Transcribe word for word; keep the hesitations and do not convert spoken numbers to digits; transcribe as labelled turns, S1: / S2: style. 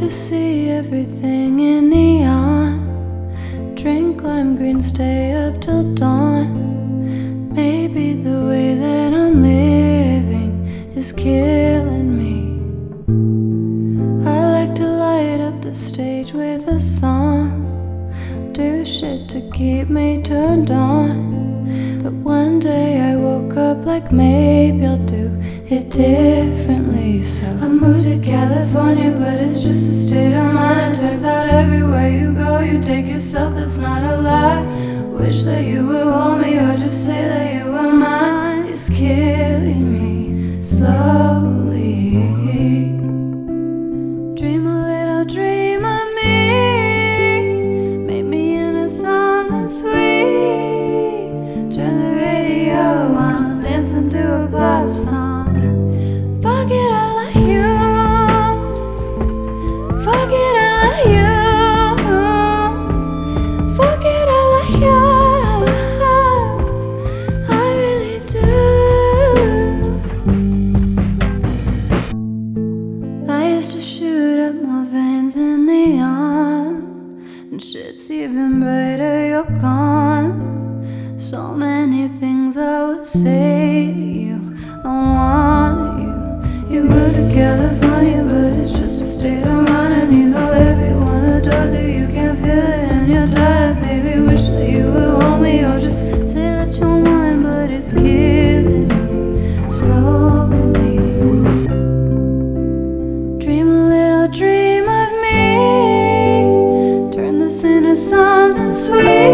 S1: to see everything in neon. Drink lime green, stay up till dawn. Maybe the way that I'm living is killing me. I like to light up the stage with a song, do shit to keep me turned on. But one day I woke up like maybe I'll do it differently. So I moved to California, but it's just a state of mind. It turns out everywhere you go, you take yourself, that's not a lie. Wish that you would hold me or just say that you were mine. It's killing me slowly. Dream a little dream of me, make me into something sweet. Turn the radio on, dancing to a pop song. Fuck it, I like you. Fuck it, I like you. Fuck it, I like you. I really do. I used to shoot up my veins in neon, and shit's even brighter, you're gone. So many things I would say to you, I want you. You moved to California, but it's just a state of mind. And either everyone adores you, you can't feel it and you're tired. Baby, wish that you would hold me or just say that you're mine. But it's killing me slowly. Dream a little dream of me, turn this into something sweet.